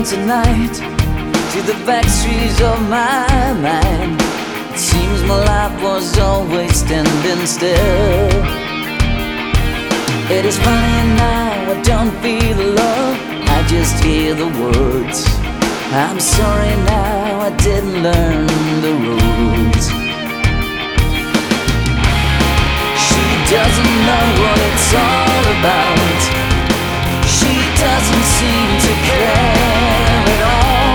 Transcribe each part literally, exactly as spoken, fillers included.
tonight to the back streets of my mind. It seems my life was always standing still. It is funny now, I don't feel the love, I just hear the words. I'm sorry now, I didn't learn the rules. She doesn't know what it's all about. She doesn't seem to care at all.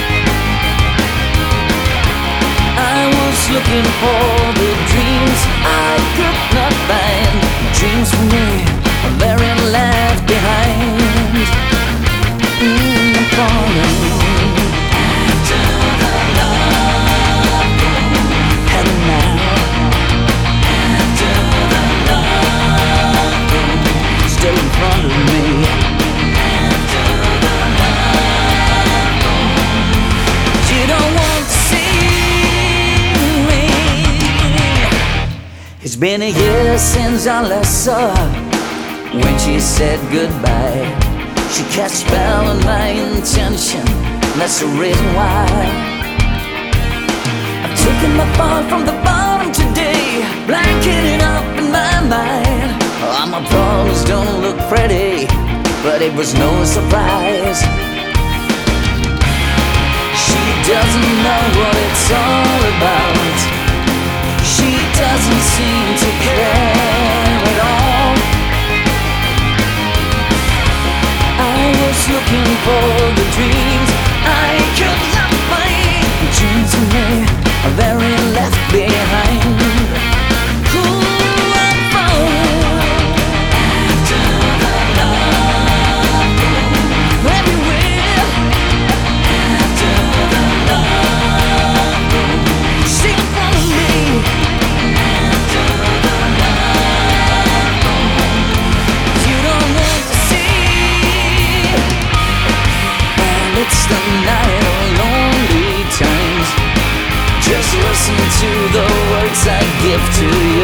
I was looking for the dreams I could not find. Dreams for me are very left behind. Mm, I'm falling after the love boom. And now after the love boom, still in front of me. After the love boom, you don't want to see me. It's been a year since I last saw her. When she said goodbye, she cast a spell on my intention. That's the reason why I've taken my fall from the bottom today, blanketed up in my mind. Oh, my problems don't look pretty, but it was no surprise. She doesn't know what it's all about. She doesn't seem to care at all. I was looking for the dreams I could not find. Dreams of me are very left behind. Ooh, I'm falling after the love boom. Everywhere after the love boom. Sing for me after the love boom. You don't want to see. And it's the night of lonely times. Just listen to the words I give to you.